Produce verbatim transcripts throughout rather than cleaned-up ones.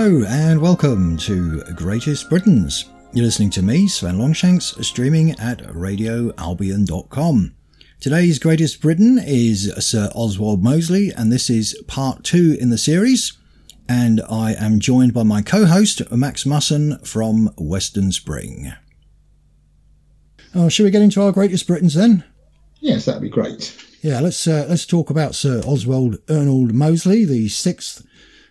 Hello and welcome to Greatest Britons. You're listening to me, Sven Longshanks, streaming at radio albion dot com. Today's Greatest Briton is Sir Oswald Mosley, and this is part two in the series. And I am joined by my co-host, Max Musson from Western Spring. Oh, shall we get into our Greatest Britons then? Yes, that'd be great. Yeah, let's uh, let's talk about Sir Oswald Ernald Mosley, the sixth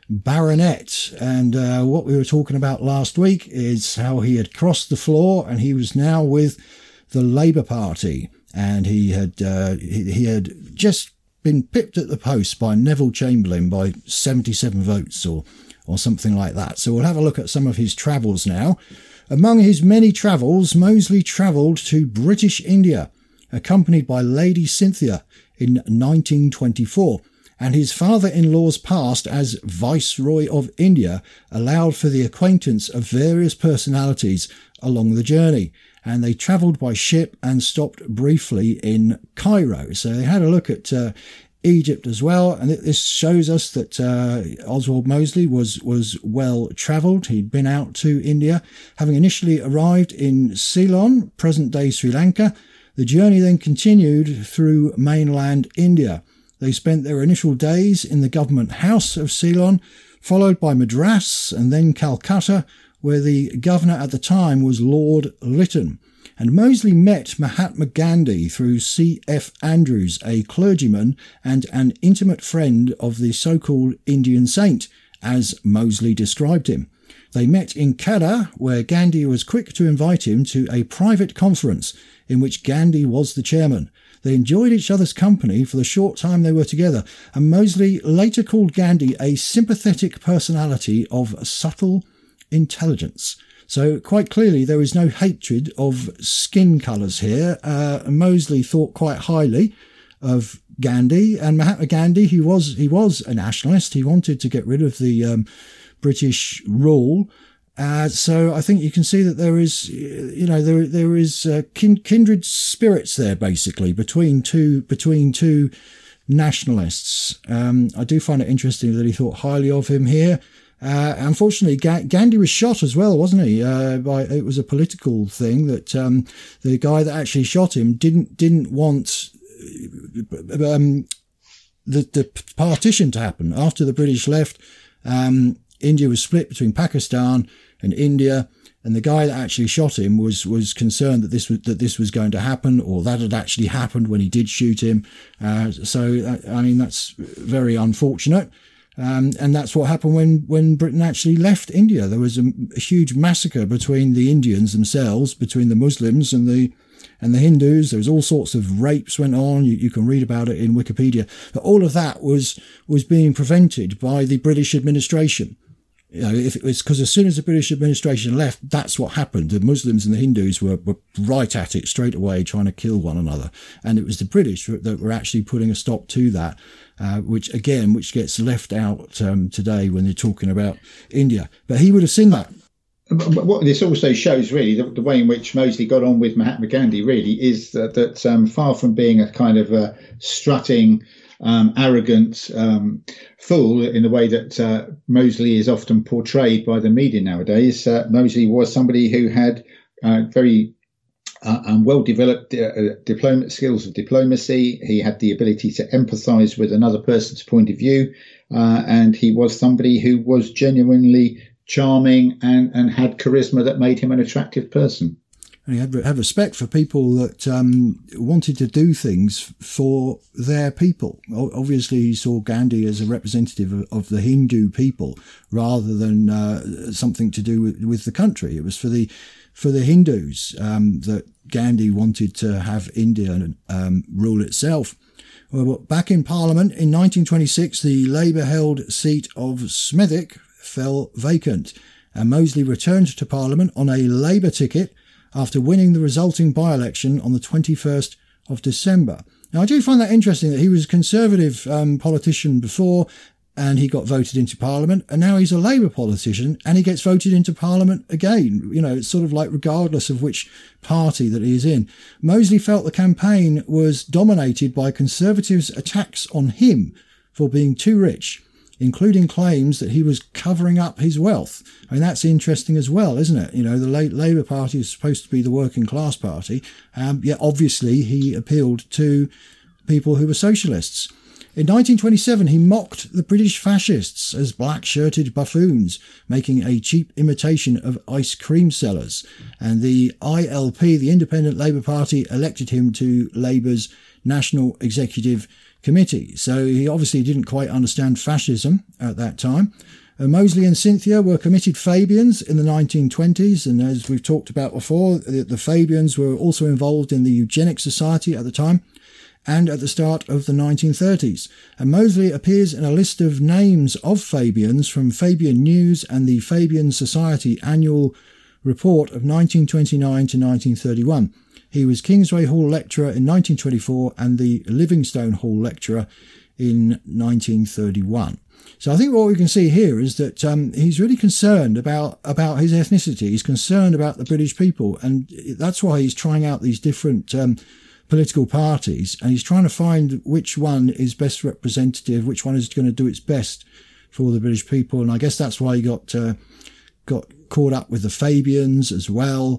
Baronet. And uh, what we were talking about last week is how he had crossed the floor and he was now with the Labour Party. And he had uh, he, he had just been pipped at the post by Neville Chamberlain by seventy-seven votes or or something like that. So we'll have a look at some of his travels now. Among his many travels, Mosley travelled to British India, accompanied by Lady Cynthia in nineteen twenty-four. And his father-in-law's past as Viceroy of India allowed for the acquaintance of various personalities along the journey. And they travelled by ship and stopped briefly in Cairo. So they had a look at uh, Egypt as well. And this shows us that uh, Oswald Mosley was, was well travelled. He'd been out to India, having initially arrived in Ceylon, present-day Sri Lanka. The journey then continued through mainland India. They spent their initial days in the government house of Ceylon, followed by Madras and then Calcutta, where the governor at the time was Lord Lytton. And Mosley met Mahatma Gandhi through C F Andrews, a clergyman and an intimate friend of the so-called Indian saint, as Mosley described him. They met in Kada, where Gandhi was quick to invite him to a private conference in which Gandhi was the chairman. They enjoyed each other's company for the short time they were together, and Mosley later called Gandhi a sympathetic personality of subtle intelligence. So quite clearly there is no hatred of skin colours here. Uh, Mosley thought quite highly of Gandhi, and Mahatma Gandhi, he was he was a nationalist. He wanted to get rid of the um, British rule. Uh, so I think you can see that there is, you know, there there is uh, kin- kindred spirits there, basically, between two between two nationalists. Um, I do find it interesting that he thought highly of him here. Uh, unfortunately, Ga- Gandhi was shot as well, wasn't he? Uh, by it was a political thing that um, the guy that actually shot him didn't didn't want um, the the partition to happen after the British left. Um, India was split between Pakistan and India, and the guy that actually shot him was was concerned that this was that this was going to happen, or that had actually happened when he did shoot him. Uh, so, I mean, that's very unfortunate. Um, and that's what happened when, when Britain actually left India. There was a, a huge massacre between the Indians themselves, between the Muslims and the and the Hindus. There was all sorts of rapes went on. You, you can read about it in Wikipedia. But all of that was was being prevented by the British administration. You know, if it was because as soon as the British administration left, that's what happened. The Muslims and the Hindus were, were right at it straight away, trying to kill one another. And it was the British that were actually putting a stop to that, uh, which again, which gets left out um, today when they're talking about India. But he would have seen that. But what this also shows, really, the, the way in which Mosley got on with Mahatma Gandhi, really, is that, that um, far from being a kind of a strutting, um, arrogant um, fool in the way that uh, Mosley is often portrayed by the media nowadays, uh, Mosley was somebody who had uh, very uh, um, well-developed uh, diploma- skills of diplomacy. He had the ability to empathise with another person's point of view, uh, and he was somebody who was genuinely charming and, and had charisma that made him an attractive person. And he had, had respect for people that um, wanted to do things for their people. Obviously, he saw Gandhi as a representative of, of the Hindu people rather than uh, something to do with, with the country. It was for the for the Hindus um, that Gandhi wanted to have India um, rule itself. Well, back in Parliament in nineteen twenty-six, the Labour-held seat of Smethwick fell vacant, and Mosley returned to Parliament on a Labour ticket after winning the resulting by-election on the twenty-first of December. Now, I do find that interesting that he was a Conservative um, politician before, and he got voted into Parliament, and now he's a Labour politician, and he gets voted into Parliament again. You know, it's sort of like regardless of which party that he is in. Mosley felt the campaign was dominated by Conservatives' attacks on him for being too rich, including claims that he was covering up his wealth. I mean, that's interesting as well, isn't it? You know, the Labour Party is supposed to be the working class party, um, yet obviously he appealed to people who were socialists. In nineteen twenty-seven, he mocked the British fascists as black-shirted buffoons, making a cheap imitation of ice cream sellers. And the I L P, the Independent Labour Party, elected him to Labour's National Executive Committee. So he obviously didn't quite understand fascism at that time. Uh, Mosley and Cynthia were committed Fabians in the nineteen twenties, and as we've talked about before, the, the Fabians were also involved in the Eugenics Society at the time and at the start of the nineteen thirties. And Mosley appears in a list of names of Fabians from Fabian News and the Fabian Society Annual Report of nineteen twenty-nine to nineteen thirty-one. He was Kingsway Hall Lecturer in nineteen twenty-four and the Livingstone Hall Lecturer in nineteen thirty-one. So I think what we can see here is that um, he's really concerned about, about his ethnicity. He's concerned about the British people, and that's why he's trying out these different um, political parties, and he's trying to find which one is best representative, which one is going to do its best for the British people. And I guess that's why he got uh, got caught up with the Fabians as well.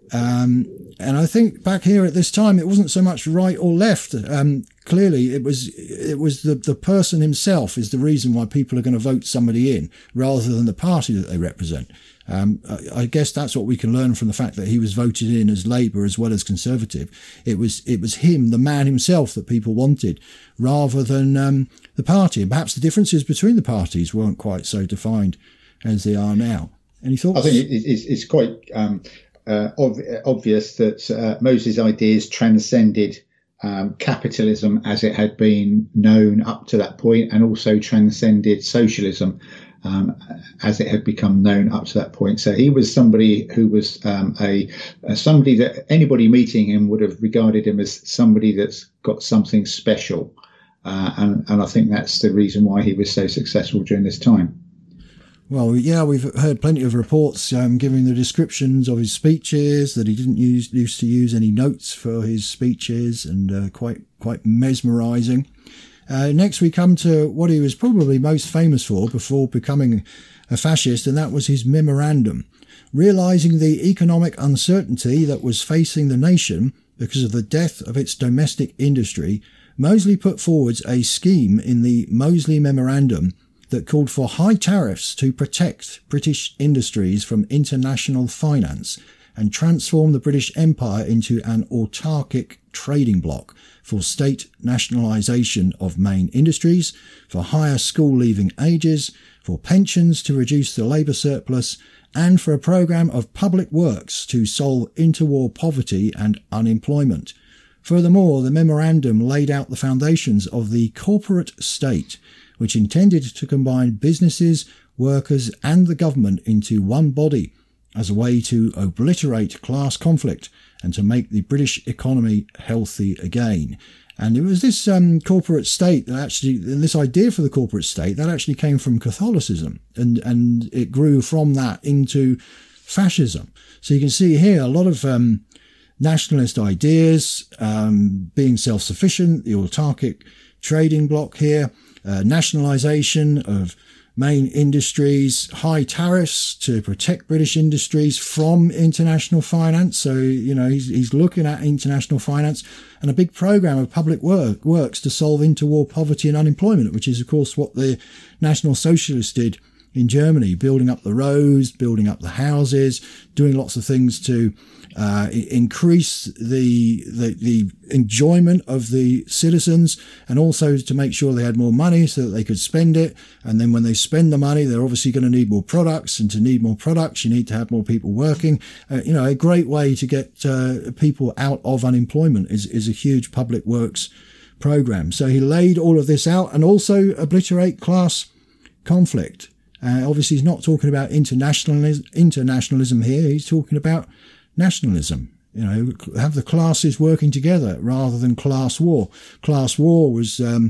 Um, and I think back here at this time, it wasn't so much right or left. Um, clearly, it was it was the, the person himself is the reason why people are going to vote somebody in rather than the party that they represent. Um, I, I guess that's what we can learn from the fact that he was voted in as Labour as well as Conservative. It was it was him, the man himself, that people wanted rather than um, the party. And perhaps the differences between the parties weren't quite so defined as they are now. Any thoughts? I think it, it's, it's quite um, uh, ob- obvious that uh, Mosley's ideas transcended um, capitalism as it had been known up to that point, and also transcended socialism um, as it had become known up to that point. So he was somebody who was um, a, a somebody that anybody meeting him would have regarded him as somebody that's got something special. Uh, and, and I think that's the reason why he was so successful during this time. Well, yeah, we've heard plenty of reports um, giving the descriptions of his speeches, that he didn't use used to use any notes for his speeches, and uh, quite quite mesmerising. Uh, next, we come to what he was probably most famous for before becoming a fascist, and that was his memorandum. Realising the economic uncertainty that was facing the nation because of the death of its domestic industry, Mosley put forward a scheme in the Mosley Memorandum that called for high tariffs to protect British industries from international finance and transform the British Empire into an autarkic trading bloc, for state nationalisation of main industries, for higher school-leaving ages, for pensions to reduce the labour surplus, and for a programme of public works to solve interwar poverty and unemployment. Furthermore, the memorandum laid out the foundations of the corporate state, which intended to combine businesses, workers and the government into one body as a way to obliterate class conflict and to make the British economy healthy again. And it was this um, corporate state that actually, this idea for the corporate state, that actually came from Catholicism, and, and it grew from that into fascism. So you can see here a lot of um, nationalist ideas, um, being self-sufficient, the autarkic trading bloc here, uh, nationalisation of main industries, high tariffs to protect British industries from international finance. So, you know, he's, he's looking at international finance, and a big programme of public work works to solve interwar poverty and unemployment, which is, of course, what the National Socialists did in Germany, building up the roads, building up the houses, doing lots of things to uh, increase the, the the enjoyment of the citizens, and also to make sure they had more money so that they could spend it. And then when they spend the money, they're obviously going to need more products, and to need more products, you need to have more people working. Uh, you know, a great way to get uh, people out of unemployment is, is a huge public works program. So he laid all of this out, and also obliterate class conflict. Uh, obviously, he's not talking about internationalism, internationalism here. He's talking about nationalism. You know, have the classes working together rather than class war. Class war was um,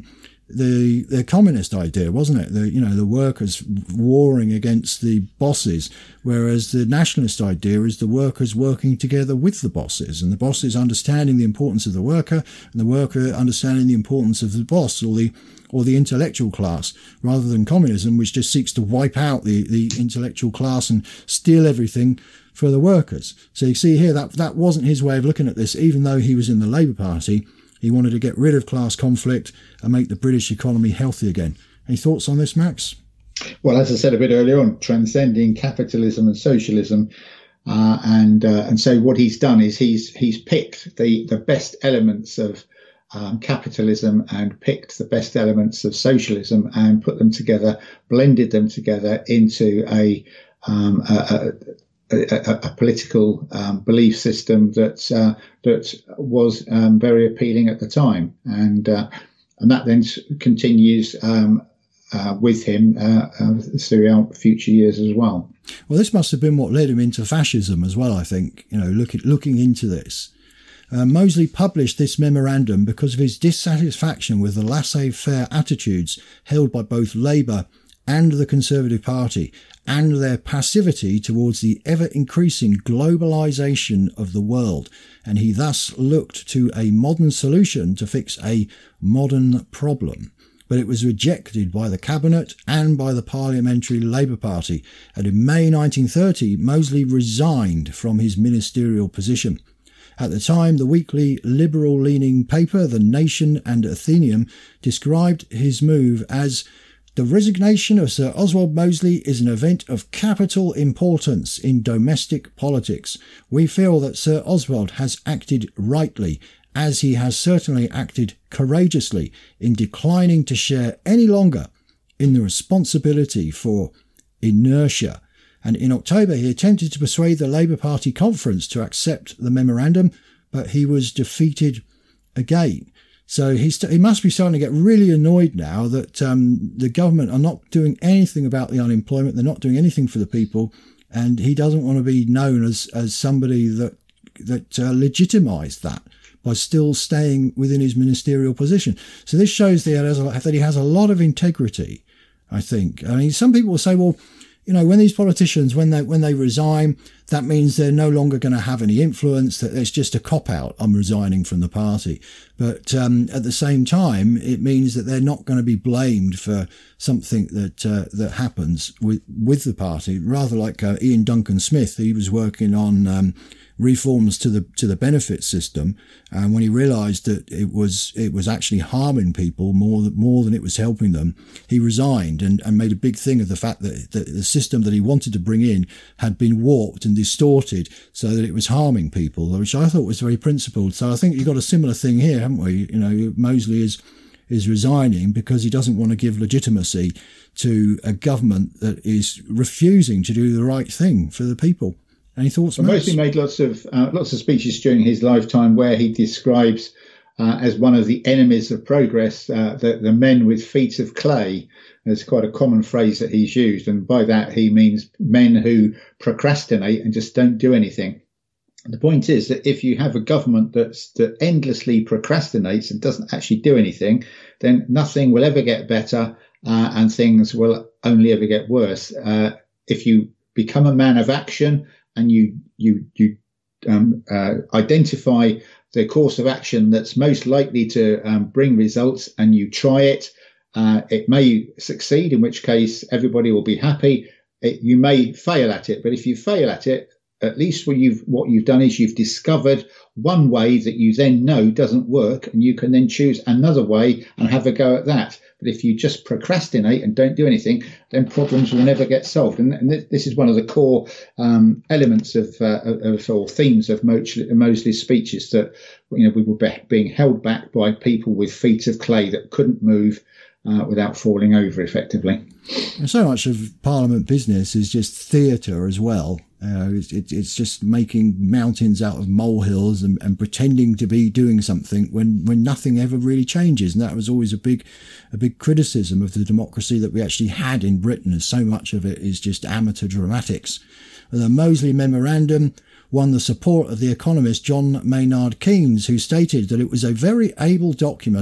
the the communist idea, wasn't it? The you know the workers warring against the bosses, whereas the nationalist idea is the workers working together with the bosses, and the bosses understanding the importance of the worker, and the worker understanding the importance of the boss or the or the intellectual class, rather than communism, which just seeks to wipe out the the intellectual class and steal everything for the workers. So you see here that that wasn't his way of looking at this, even though he was in the Labour Party. He wanted to get rid of class conflict and make the British economy healthy again. Any thoughts on this, Max? Well, as I said a bit earlier on, transcending capitalism and socialism. Uh, and uh, and so what he's done is he's he's picked the, the best elements of um, capitalism and picked the best elements of socialism and put them together, blended them together into a um, a, a A, a, a political um, belief system that uh, that was um, very appealing at the time, and uh, and that then continues um, uh, with him uh, uh, throughout future years as well. Well, this must have been what led him into fascism as well. I think you know, looking looking into this, uh, Mosley published this memorandum because of his dissatisfaction with the laissez-faire attitudes held by both Labour and the Conservative Party, and their passivity towards the ever-increasing globalisation of the world, and he thus looked to a modern solution to fix a modern problem. But it was rejected by the Cabinet and by the Parliamentary Labour Party, and in May nineteen thirty, Mosley resigned from his ministerial position. At the time, the weekly liberal-leaning paper, The Nation and Athenaeum, described his move as "The resignation of Sir Oswald Mosley is an event of capital importance in domestic politics. We feel that Sir Oswald has acted rightly, as he has certainly acted courageously in declining to share any longer in the responsibility for inertia." And in October, he attempted to persuade the Labour Party conference to accept the memorandum, but he was defeated again. So he's, he must be starting to get really annoyed now that um, the government are not doing anything about the unemployment. They're not doing anything for the people. And he doesn't want to be known as, as somebody that that uh, legitimised that by still staying within his ministerial position. So this shows that he has a, that he has a lot of integrity, I think. I mean, some people will say, well, you know, when these politicians, when they when they resign, that means they're no longer going to have any influence, that it's just a cop-out, I'm resigning from the party. But um, at the same time, it means that they're not going to be blamed for something that uh, that happens with, with the party, rather like uh, Ian Duncan Smith. He was working on um, reforms to the to the benefit system, and when he realised that it was it was actually harming people more than more than it was helping them, he resigned and, and made a big thing of the fact that, that the system that he wanted to bring in had been warped and distorted so that it was harming people, which I thought was very principled. So I think you've got a similar thing here, haven't we? You know, Mosley is is resigning because he doesn't want to give legitimacy to a government that is refusing to do the right thing for the people. Any thoughts? Well, Mosley made lots of uh, lots of speeches during his lifetime where he describes uh, as one of the enemies of progress uh, the, the men with feet of clay. It's quite a common phrase that he's used, and by that he means men who procrastinate and just don't do anything. And the point is that if you have a government that's, that endlessly procrastinates and doesn't actually do anything, then nothing will ever get better uh, and things will only ever get worse. Uh, if you become a man of action and you you you um, uh, identify the course of action that's most likely to um, bring results, and you try it, uh, it may succeed, in which case everybody will be happy. It, you may fail at it, but if you fail at it, at least what you've what you've done is you've discovered one way that you then know doesn't work, and you can then choose another way and have a go at that. But if you just procrastinate and don't do anything, then problems will never get solved. And, and this is one of the core um, elements of, uh, of or themes of Mosley's speeches, that you know we were be, being held back by people with feet of clay that couldn't move uh, without falling over effectively. And so much of Parliament business is just theatre as well. Uh, it's, it, it's just making mountains out of molehills and, and pretending to be doing something when, when nothing ever really changes. And that was always a big, a big criticism of the democracy that we actually had in Britain, as so much of it is just amateur dramatics. The Mosley Memorandum won the support of the economist John Maynard Keynes, who stated that it was a very able document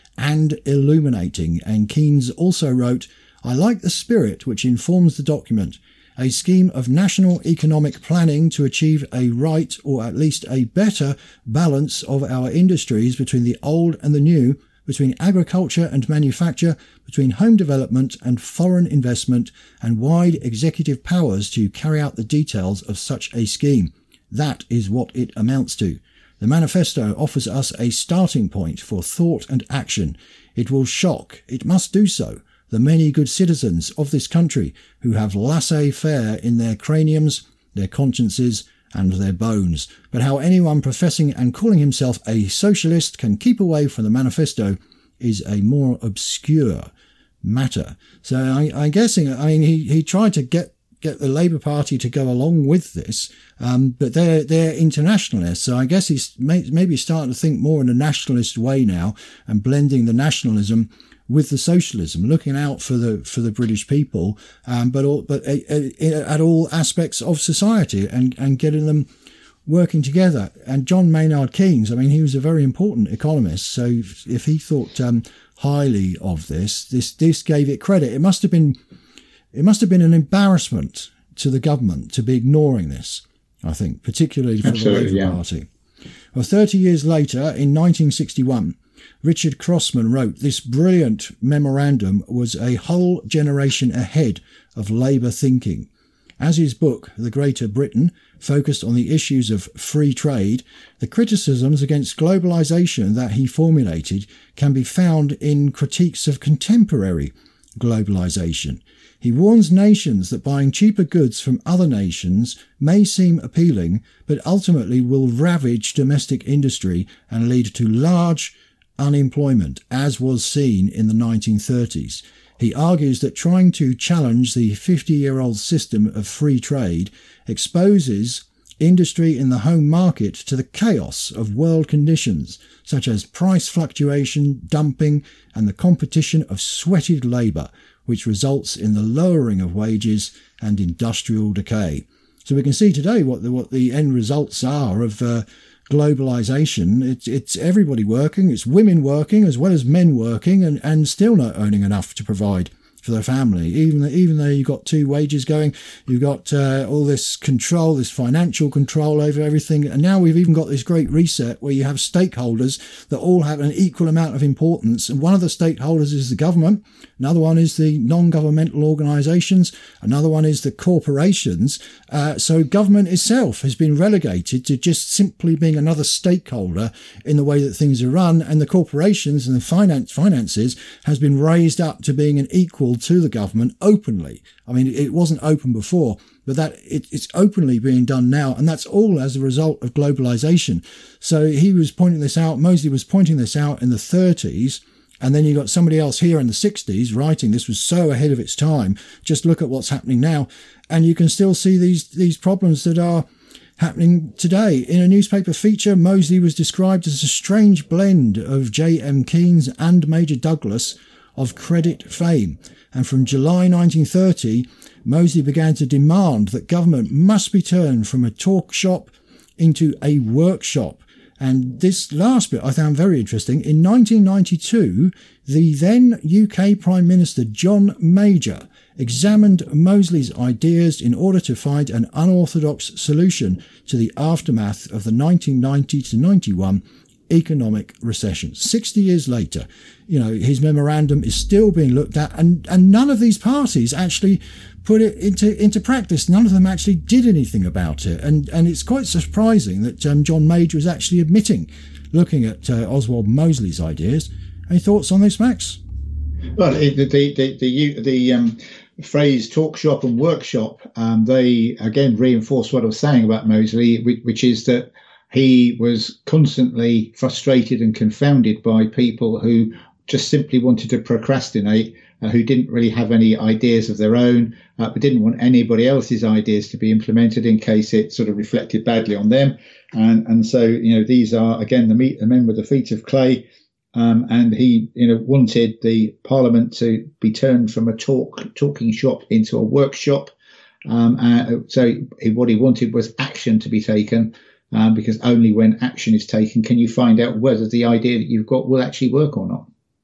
and illuminating. And Keynes also wrote, "I like the spirit which informs the document, a scheme of national economic planning to achieve a right, or at least a better, balance of our industries between the old and the new, between agriculture and manufacture, between home development and foreign investment, and wide executive powers to carry out the details of such a scheme. That is what it amounts to. The manifesto offers us a starting point for thought and action. It will shock, it must do so, the many good citizens of this country who have laissez-faire in their craniums, their consciences, and their bones. But how anyone professing and calling himself a socialist can keep away from the manifesto is a more obscure matter." So I, I'm guessing, I mean, he, he tried to get get the Labour Party to go along with this, um, but they're they're internationalists. So I guess he's may, maybe starting to think more in a nationalist way now and blending the nationalism with the socialism, looking out for the for the British people, um, but all, but uh, uh, at all aspects of society, and and getting them working together. And John Maynard Keynes, I mean, he was a very important economist. So if, if he thought um, highly of this, this this gave it credit. It must have been it must have been an embarrassment to the government to be ignoring this, I think, particularly for Absolutely, the Labour yeah. Party. Well, thirty years later, in nineteen sixty-one. Richard Crossman wrote, "This brilliant memorandum was a whole generation ahead of Labour thinking." As his book, The Greater Britain, focused on the issues of free trade, the criticisms against globalisation that he formulated can be found in critiques of contemporary globalisation. He warns nations that buying cheaper goods from other nations may seem appealing, but ultimately will ravage domestic industry and lead to large unemployment, as was seen in the nineteen thirties. He argues that trying to challenge the fifty-year-old system of free trade exposes industry in the home market to the chaos of world conditions, such as price fluctuation, dumping, and the competition of sweated labour, which results in the lowering of wages and industrial decay. So we can see today what the, what the end results are of uh, globalization. It's it's everybody working, it's women working as well as men working, and, and still not earning enough to provide for their family. Even even though you've got two wages going, you've got uh, all this control, this financial control over everything. And now we've even got this great reset where you have stakeholders that all have an equal amount of importance. And one of the stakeholders is the government. Another one is the non-governmental organisations. Another one is the corporations. Uh, so government itself has been relegated to just simply being another stakeholder in the way that things are run. And the corporations and the finance finances has been raised up to being an equal to the government openly. I mean, it wasn't open before, but that it, it's openly being done now. And that's all as a result of globalization. So he was pointing this out. Mosley was pointing this out in the thirties. And then you got somebody else here in the sixties writing this was so ahead of its time. Just look at what's happening now. And you can still see these, these problems that are happening today. In a newspaper feature, Mosley was described as a strange blend of J M Keynes and Major Douglas of credit fame. And from July nineteen thirty, Mosley began to demand that government must be turned from a talk shop into a workshop. And this last bit I found very interesting. In nineteen ninety-two, the then U K Prime Minister John Major examined Mosley's ideas in order to find an unorthodox solution to the aftermath of the nineteen ninety to ninety-one economic recession. sixty years later, you know, his memorandum is still being looked at, and, and none of these parties actually put it into into practice. None of them actually did anything about it. And and it's quite surprising that um, John Major is actually admitting, looking at uh, Oswald Mosley's ideas. Any thoughts on this, Max? Well, the the the the, the um, phrase talk shop and workshop, um, they again reinforce what I was saying about Mosley, which, which is that he was constantly frustrated and confounded by people who just simply wanted to procrastinate, uh, who didn't really have any ideas of their own, uh, but didn't want anybody else's ideas to be implemented in case it sort of reflected badly on them. And and so, you know, these are, again, the, meat, the men with the feet of clay. Um, and he, you know, wanted the Parliament to be turned from a talk talking shop into a workshop. Um, uh, so he, what he wanted was action to be taken. Um, because only when action is taken can you find out whether the idea that you've got will actually work or not.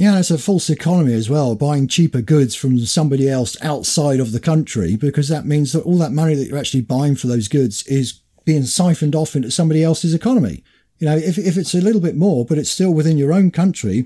Yeah, it's a false economy as well, buying cheaper goods from somebody else outside of the country, because that means that all that money that you're actually buying for those goods is being siphoned off into somebody else's economy. You know, if if it's a little bit more, but it's still within your own country,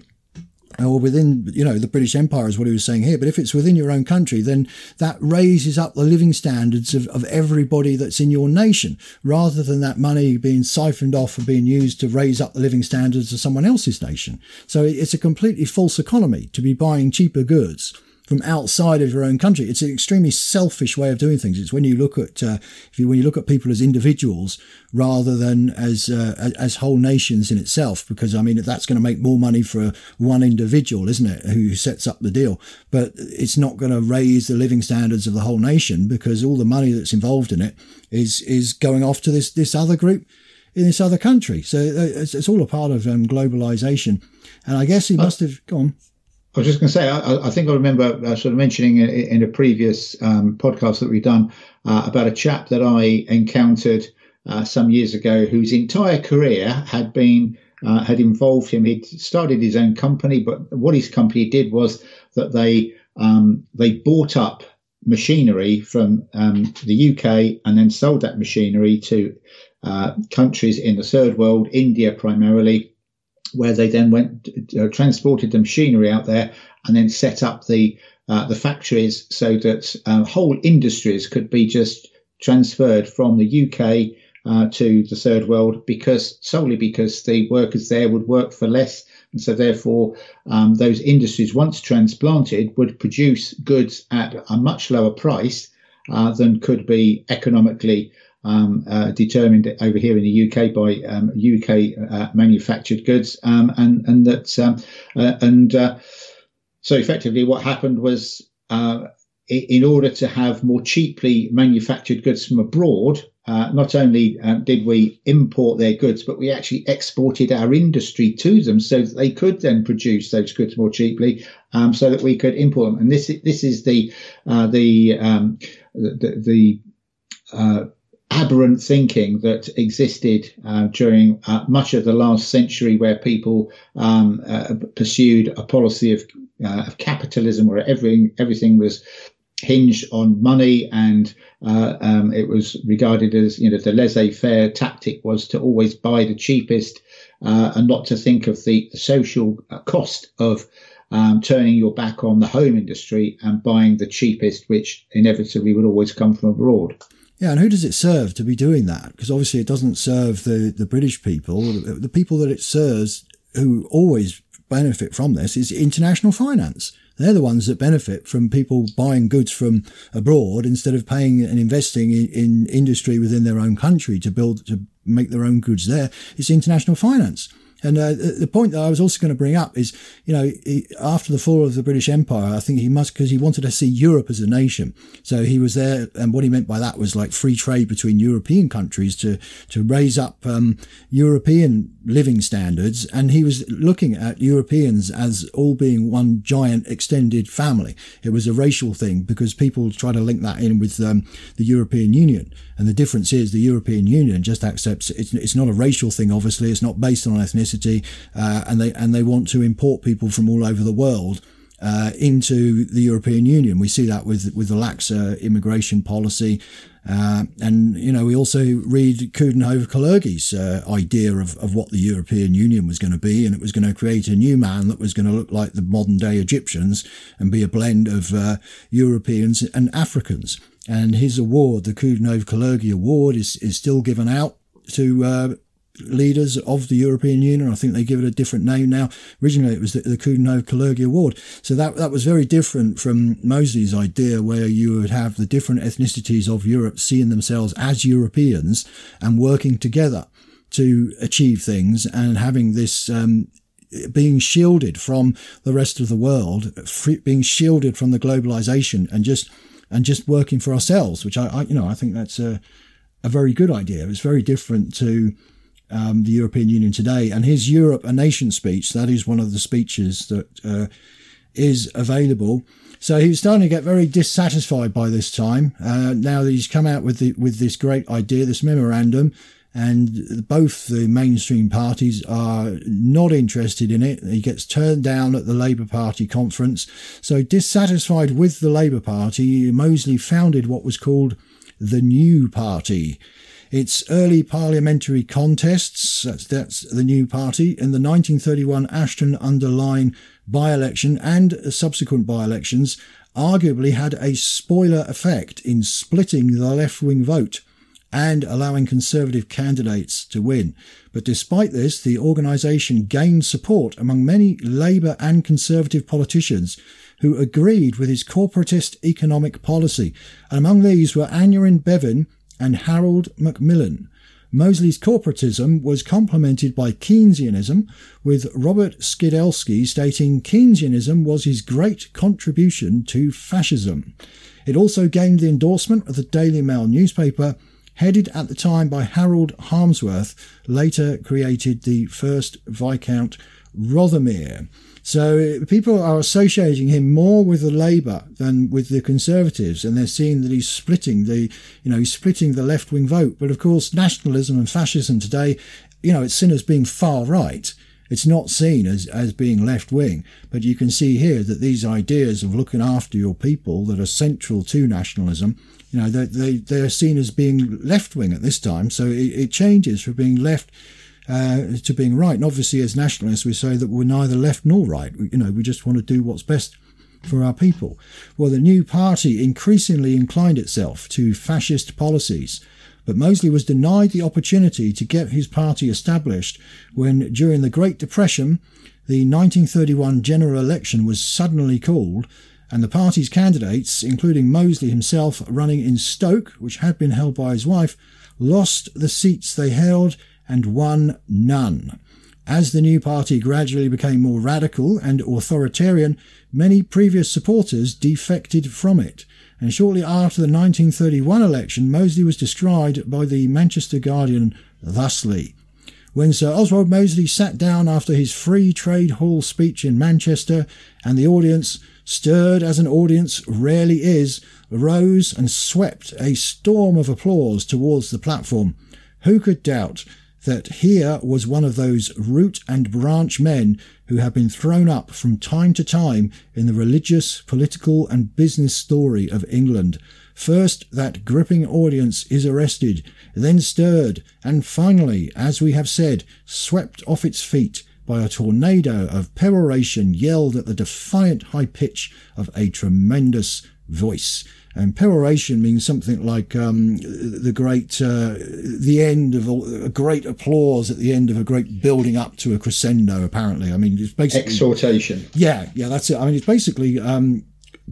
or within, you know, the British Empire is what he was saying here. But if it's within your own country, then that raises up the living standards of, of everybody that's in your nation, rather than that money being siphoned off and being used to raise up the living standards of someone else's nation. So it's a completely false economy to be buying cheaper goods from outside of your own country. It's an extremely selfish way of doing things. It's when you look at uh, if you when you look at people as individuals rather than as uh, as whole nations in itself. Because I mean, that's going to make more money for one individual, isn't it, who sets up the deal? But it's not going to raise the living standards of the whole nation, because all the money that's involved in it is is going off to this this other group in this other country. So it's, it's all a part of um, globalization. And I guess he must have gone. I was just going to say, I, I think I remember uh, sort of mentioning in, in a previous um, podcast that we've done uh, about a chap that I encountered uh, some years ago, whose entire career had been uh, had involved him. He'd started his own company, but what his company did was that they um, they bought up machinery from um, the U K and then sold that machinery to uh, countries in the third world, India primarily, where they then went, uh, transported the machinery out there and then set up the uh, the factories so that uh, whole industries could be just transferred from the U K uh, to the third world, because solely because the workers there would work for less. And so therefore, um, those industries, once transplanted, would produce goods at a much lower price uh, than could be economically Um, uh, determined over here in the U K by um, U K uh, manufactured goods, um, and and that um, uh, and uh, so effectively what happened was, uh, in order to have more cheaply manufactured goods from abroad, uh, not only uh, did we import their goods, but we actually exported our industry to them so that they could then produce those goods more cheaply, um, so that we could import them. And this this is the uh, the um, the, the uh, aberrant thinking that existed uh, during uh, much of the last century, where people um, uh, pursued a policy of, uh, of capitalism, where everything everything was hinged on money, and uh, um, it was regarded as, you know, the laissez-faire tactic was to always buy the cheapest uh, and not to think of the, the social cost of um, turning your back on the home industry and buying the cheapest, which inevitably would always come from abroad. Yeah, and who does it serve to be doing that? Because obviously it doesn't serve the, the British people. The people that it serves, who always benefit from this, is international finance. They're the ones that benefit from people buying goods from abroad instead of paying and investing in, in industry within their own country to build, to make their own goods there. It's international finance. And uh, the point that I was also going to bring up is, you know, he, after the fall of the British Empire, I think he must, because he wanted to see Europe as a nation. So he was there, and what he meant by that was like free trade between European countries to to raise up um, European living standards. And he was looking at Europeans as all being one giant extended family. It was a racial thing, because people try to link that in with um, the European Union. And the difference is the European Union just accepts it's, it's not a racial thing. Obviously, it's not based on ethnicity, uh, and they and they want to import people from all over the world uh, into the European Union. We see that with with the lax uh, immigration policy, uh, and you know we also read Coudenhove-Kalergi's uh, idea of of what the European Union was going to be, and it was going to create a new man that was going to look like the modern day Egyptians and be a blend of uh, Europeans and Africans. And his award, the Coudenhove-Kalergi Award, is, is still given out to uh, leaders of the European Union. I think they give it a different name now. Originally, it was the, the Coudenhove-Kalergi Award. So that that was very different from Mosley's idea, where you would have the different ethnicities of Europe seeing themselves as Europeans and working together to achieve things, and having this um, being shielded from the rest of the world, free, being shielded from the globalization, and just and just working for ourselves, which I, I you know, I think that's a, a very good idea. It's very different to um, the European Union today. And his Europe a Nation speech, that is one of the speeches that uh, is available. So he was starting to get very dissatisfied by this time. Uh, now that he's come out with the, with this great idea, this memorandum, and both the mainstream parties are not interested in it. He gets turned down at the Labour Party conference. So dissatisfied with the Labour Party, Mosley founded what was called the New Party. Its early parliamentary contests, that's, that's the New Party, in the nineteen thirty-one Ashton-under-Lyne by-election and subsequent by-elections arguably had a spoiler effect in splitting the left-wing vote and allowing Conservative candidates to win. But despite this, the organisation gained support among many Labour and Conservative politicians who agreed with his corporatist economic policy. And among these were Aneurin Bevan and Harold Macmillan. Mosley's corporatism was complemented by Keynesianism, with Robert Skidelsky stating Keynesianism was his great contribution to fascism. It also gained the endorsement of the Daily Mail newspaper, headed at the time by Harold Harmsworth, later created the first Viscount Rothermere. So people are associating him more with the Labour than with the Conservatives, and they're seeing that he's splitting the, you know, he's splitting the left-wing vote. But of course, nationalism and fascism today, you know, it's seen as being far right. It's not seen as, as being left-wing. But you can see here that these ideas of looking after your people that are central to nationalism, you know, they, they, they're seen as being left-wing at this time. So it, it changes from being left uh, to being right. And obviously, as nationalists, we say that we're neither left nor right. We, you know, we just want to do what's best for our people. Well, the new party increasingly inclined itself to fascist policies. But Mosley was denied the opportunity to get his party established when, during the Great Depression, the nineteen thirty-one general election was suddenly called, and the party's candidates, including Mosley himself running in Stoke, which had been held by his wife, lost the seats they held and won none. As the new party gradually became more radical and authoritarian, many previous supporters defected from it. And shortly after the nineteen thirty-one election, Mosley was described by the Manchester Guardian thusly: when Sir Oswald Mosley sat down after his Free Trade Hall speech in Manchester, and the audience, stirred as an audience rarely is, rose and swept a storm of applause towards the platform, who could doubt that here was one of those root and branch men who have been thrown up from time to time in the religious, political and business story of England. First, that gripping audience is arrested, then stirred, and finally, as we have said, swept off its feet by a tornado of peroration yelled at the defiant high pitch of a tremendous voice. And peroration means something like um, the great, uh, the end of a, a great applause at the end of a great building up to a crescendo, apparently. I mean, it's basically... Exhortation. Yeah, yeah, that's it. I mean, it's basically um,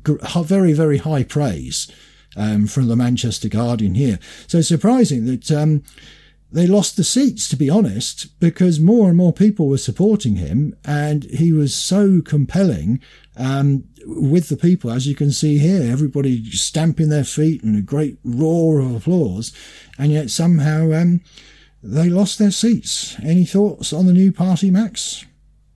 very, very high praise um, from the Manchester Guardian here. So it's surprising that um, they lost the seats, to be honest, because more and more people were supporting him, and he was so compelling um, with the people, as you can see here, everybody stamping their feet and a great roar of applause, and yet somehow um, they lost their seats. Any thoughts on the new party, Max?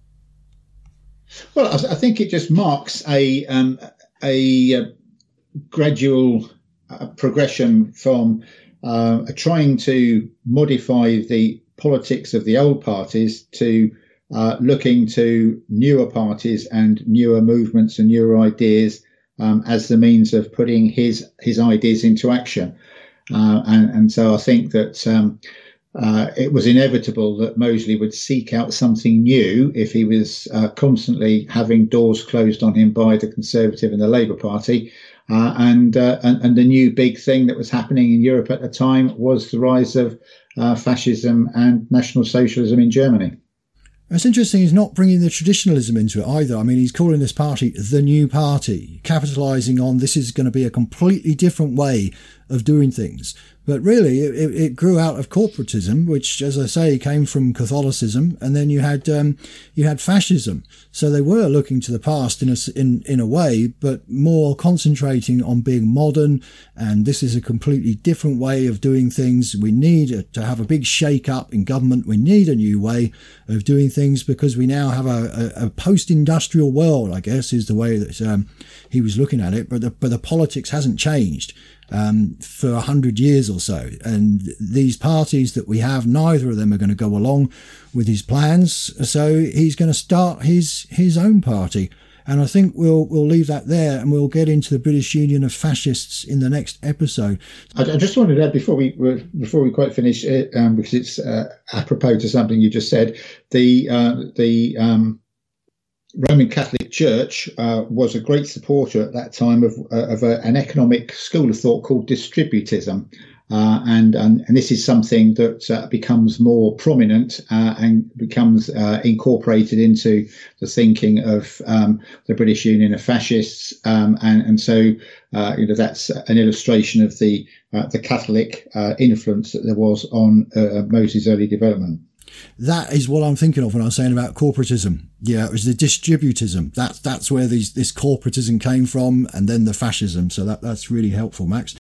Well, I think it just marks a um, a, a gradual uh, progression from uh, trying to modify the politics of the old parties to uh, looking to newer parties and newer movements and newer ideas um, as the means of putting his his ideas into action. Uh, and, and so I think that um, uh, it was inevitable that Mosley would seek out something new if he was uh, constantly having doors closed on him by the Conservative and the Labour Party. Uh, and, uh, and and the new big thing that was happening in Europe at the time was the rise of uh, fascism and National Socialism in Germany. It's interesting he's not bringing the traditionalism into it either. I mean, he's calling this party the New Party, capitalising on this is going to be a completely different way of doing things. But really, it, it grew out of corporatism, which, as I say, came from Catholicism, and then you had um, you had fascism. So they were looking to the past in a, in, in a way, but more concentrating on being modern, and this is a completely different way of doing things. We need a, to have a big shake-up in government. We need a new way of doing things because we now have a, a, a post-industrial world, I guess, is the way that um, he was looking at it. But the, but the politics hasn't changed. um, for a hundred years or so. And these parties that we have, neither of them are going to go along with his plans. So he's going to start his his own party. And I think we'll we'll leave that there, and we'll get into the British Union of Fascists in the next episode. I, I just wanted to add before we before we quite finish, it, um, because it's uh, apropos to something you just said. The uh, the um, Roman Catholic Church uh, was a great supporter at that time of uh, of a, an economic school of thought called distributism. Uh, and, and and this is something that uh, becomes more prominent uh, and becomes uh, incorporated into the thinking of um, the British Union of Fascists, um, and and so uh, you know that's an illustration of the uh, the Catholic uh, influence that there was on uh, Mosley's early development. That is what I'm thinking of when I was saying about corporatism. Yeah, it was the distributism. That's that's where these this corporatism came from, and then the fascism. So that that's really helpful, Max.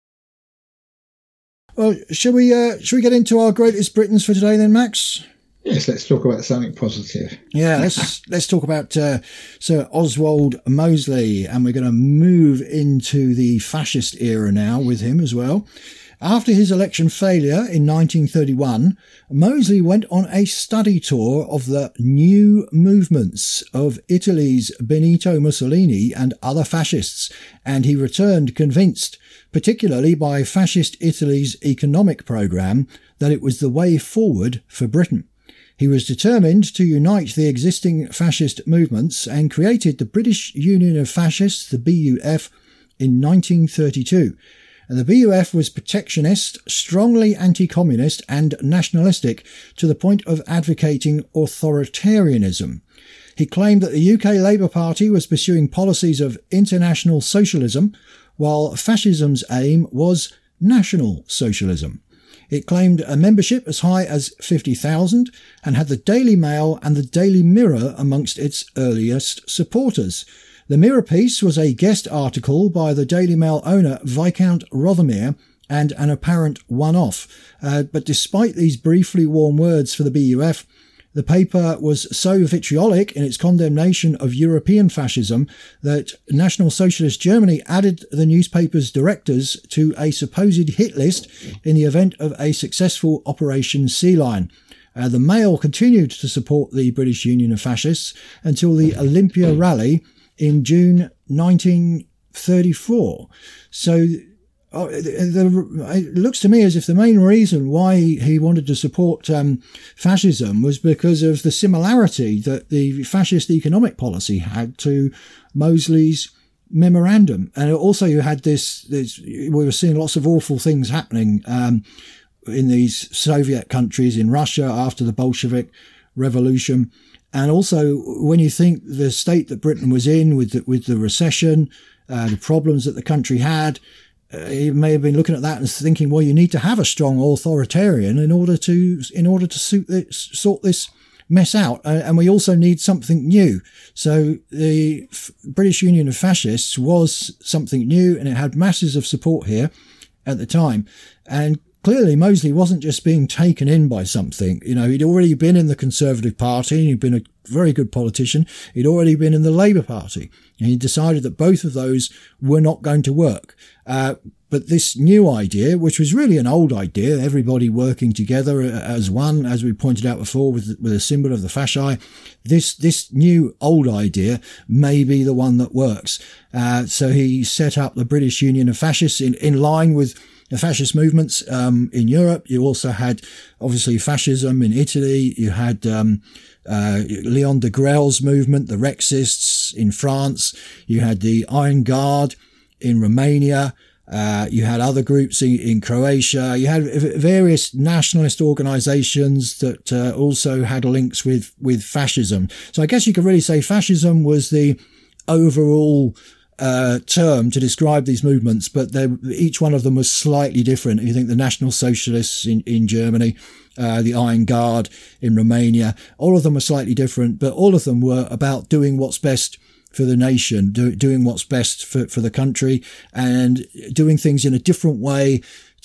Well, shall we uh, shall we get into our greatest Britons for today then, Max? Yes, let's talk about something positive. Yeah, let's let's talk about uh, Sir Oswald Mosley, and we're going to move into the fascist era now with him as well. After his election failure in nineteen thirty-one, Mosley went on a study tour of the new movements of Italy's Benito Mussolini and other fascists, and he returned convinced, particularly by fascist Italy's economic programme, that it was the way forward for Britain. He was determined to unite the existing fascist movements and created the British Union of Fascists, the B U F, in nineteen thirty-two. And the B U F was protectionist, strongly anti-communist and nationalistic to the point of advocating authoritarianism. He claimed that the U K Labour Party was pursuing policies of international socialism, while fascism's aim was national socialism. It claimed a membership as high as fifty thousand and had the Daily Mail and the Daily Mirror amongst its earliest supporters. The Mirror piece was a guest article by the Daily Mail owner Viscount Rothermere and an apparent one-off. Uh, but despite these briefly warm words for the B U F, the paper was so vitriolic in its condemnation of European fascism that National Socialist Germany added the newspaper's directors to a supposed hit list in the event of a successful Operation Sea Lion. Uh, the Mail continued to support the British Union of Fascists until the Olympia rally in June nineteen thirty-four. So uh, the, it looks to me as if the main reason why he wanted to support um, fascism was because of the similarity that the fascist economic policy had to Mosley's memorandum. And also you had this, this we were seeing lots of awful things happening um, in these Soviet countries, in Russia after the Bolshevik Revolution. And also, when you think the state that Britain was in with the, with the recession, uh, the problems that the country had, uh, he may have been looking at that and thinking, well, you need to have a strong authoritarian in order to in order to suit this, sort this mess out. Uh, and we also need something new. So the F- British Union of Fascists was something new, and it had masses of support here at the time. And clearly, Mosley wasn't just being taken in by something. You know, he'd already been in the Conservative Party, and he'd been a very good politician. He'd already been in the Labour Party, and he decided that both of those were not going to work. Uh, but this new idea, which was really an old idea, everybody working together as one, as we pointed out before, with, with a symbol of the fasci, this this new old idea may be the one that works. Uh, so he set up the British Union of Fascists in, in line with the fascist movements um, in Europe. You also had, obviously, fascism in Italy. You had um, uh, Leon Degrelle's movement, the Rexists in France. You had the Iron Guard in Romania. Uh, you had other groups in, in Croatia. You had various nationalist organizations that uh, also had links with, with fascism. So I guess you could really say fascism was the overall Uh, term to describe these movements, but each one of them was slightly different. You think the National Socialists in, in Germany, uh, the Iron Guard in Romania, all of them were slightly different, but all of them were about doing what's best for the nation, do, doing what's best for, for the country, and doing things in a different way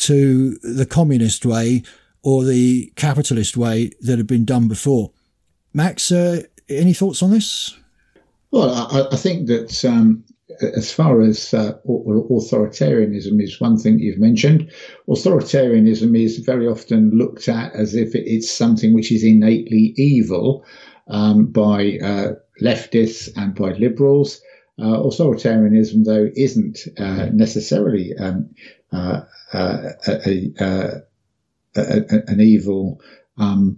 to the communist way or the capitalist way that had been done before. Max, uh, any thoughts on this? Well, I, I think that um, as far as uh, authoritarianism is one thing you've mentioned. Authoritarianism is very often looked at as if it's something which is innately evil um, by uh, leftists and by liberals. Uh, authoritarianism, though, isn't uh, necessarily um, uh, uh, a, a, a, a, an evil um,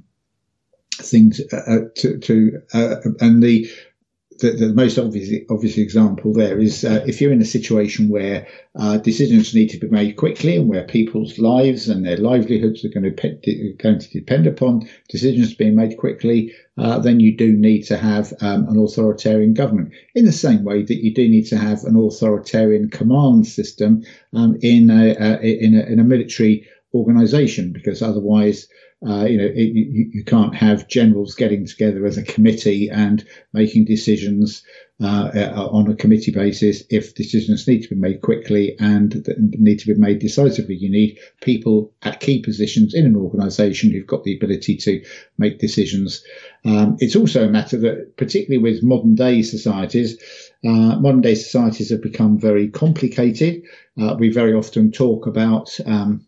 thing to, uh, to, to uh, and the The, the most obvious, obvious example there is uh, if you're in a situation where uh, decisions need to be made quickly and where people's lives and their livelihoods are going to, pe- going to depend upon decisions being made quickly, uh, then you do need to have um, an authoritarian government, in the same way that you do need to have an authoritarian command system um, in, a, a, in, a, in a military organisation, because otherwise Uh, you know, it, you, you can't have generals getting together as a committee and making decisions uh, on a committee basis if decisions need to be made quickly and need to be made decisively. You need people at key positions in an organisation who've got the ability to make decisions. Um, it's also a matter that, particularly with modern day societies, uh, modern day societies have become very complicated. Uh, we very often talk about um,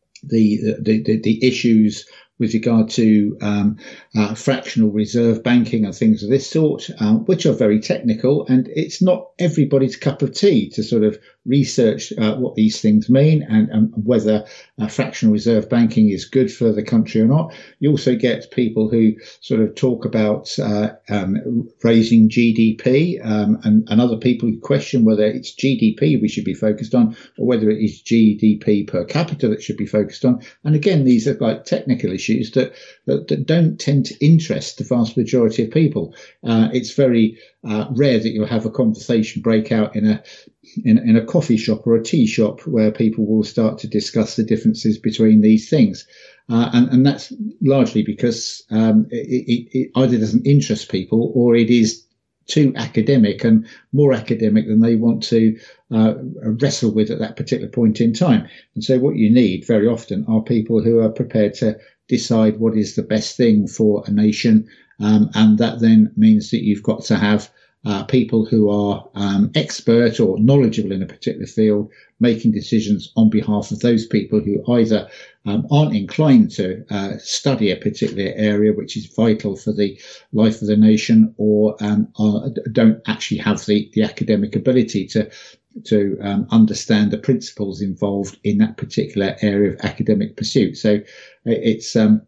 The, the, the, the issues with regard to um, uh, fractional reserve banking and things of this sort, uh, which are very technical, and it's not everybody's cup of tea to sort of research uh, what these things mean and, and whether uh, fractional reserve banking is good for the country or not. You also get people who sort of talk about uh, um, raising G D P um, and, and other people who question whether it's G D P we should be focused on or whether it is G D P per capita that should be focused on. And again, these are like technical issues that, that, that don't tend to interest the vast majority of people. Uh, it's very uh, rare that you'll have a conversation break out in a In, in a coffee shop or a tea shop where people will start to discuss the differences between these things. Uh, and, and that's largely because um, it, it, it either doesn't interest people or it is too academic and more academic than they want to uh, wrestle with at that particular point in time. And so what you need very often are people who are prepared to decide what is the best thing for a nation. Um, and that then means that you've got to have Uh, people who are um, expert or knowledgeable in a particular field, making decisions on behalf of those people who either um, aren't inclined to uh, study a particular area which is vital for the life of the nation, or um, are, don't actually have the, the academic ability to to um, understand the principles involved in that particular area of academic pursuit. So it's um,